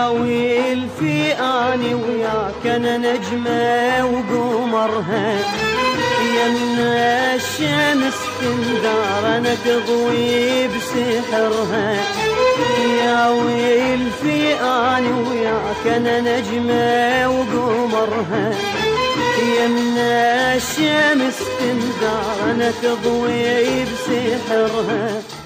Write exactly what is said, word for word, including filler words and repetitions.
ويل في اني وياك انا نجمه وقمرها، يمنا الشمس تندار انا تضوي بسحرها. يا ويل في اني وياك انا نجمه وقمرها، يمنا الشمس تندار انا تضوي بسحرها.